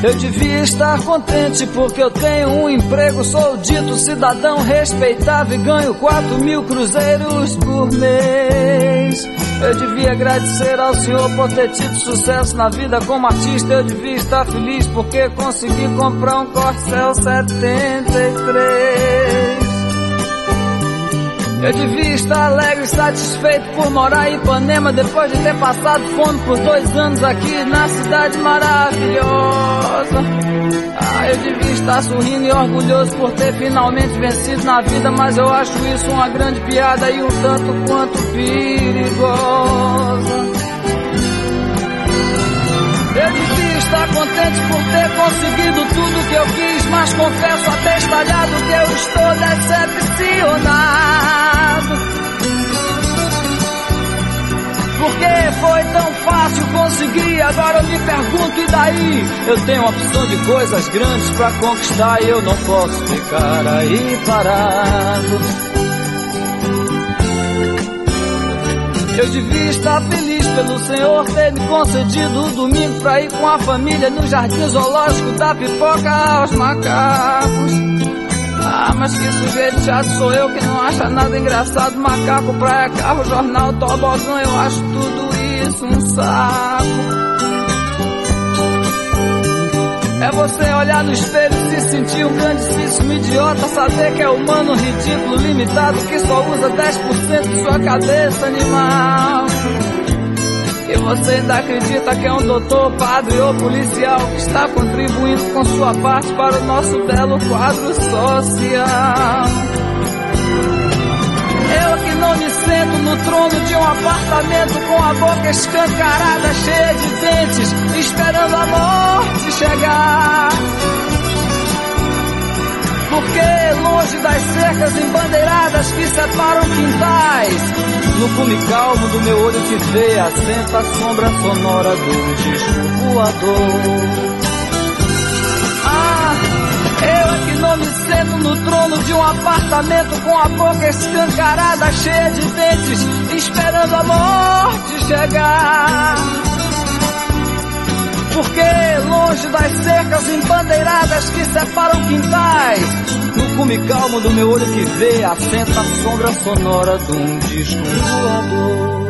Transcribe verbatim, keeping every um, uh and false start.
Eu devia estar contente porque eu tenho um emprego, sou dito cidadão respeitável e ganho quatro mil cruzeiros por mês. Eu devia agradecer ao Senhor por ter tido sucesso na vida como artista. Eu devia estar feliz porque consegui comprar um Corcel setenta e três. Eu devia estar alegre e satisfeito por morar em Ipanema depois de ter passado fome por dois anos aqui na cidade maravilhosa. Ah, eu devia estar sorrindo e orgulhoso por ter finalmente vencido na vida, mas eu acho isso uma grande piada e um tanto quanto perigosa. Eu devia estar contente por ter conseguido tudo que eu quis, mas confesso até estalhado que eu estou decepcionado. Porque foi tão fácil conseguir, agora eu me pergunto, e daí? Eu tenho uma opção de coisas grandes pra conquistar e eu não posso ficar aí parado. Eu devia estar feliz pelo Senhor ter me concedido o domingo pra ir com a família no jardim zoológico da pipoca aos macacos. Ah, mas que sujeito chato sou eu que não acha nada engraçado. Macaco, praia, carro, jornal, tobogã, eu acho tudo isso um saco. É você olhar no espelho e se sentir um grandíssimo idiota, saber que é humano, ridículo, limitado, que só usa dez por cento de sua cabeça animal. E você ainda acredita que é um doutor, padre ou policial que está contribuindo com sua parte para o nosso belo quadro social. Eu que não me sento no trono de um apartamento com a boca escancarada, cheia de dentes, esperando a morte chegar. Porque longe das cercas embandeiradas que separam quintais, no cume calmo do meu olho que vê, assenta a sombra sonora do disco voador. Ah, eu é que não me sento no trono de um apartamento com a boca escancarada, cheia de dentes, esperando a morte chegar. Porque longe das cercas embandeiradas que separam quintais, no cume calmo do meu olho que vê, assenta a sombra sonora de um disco voador.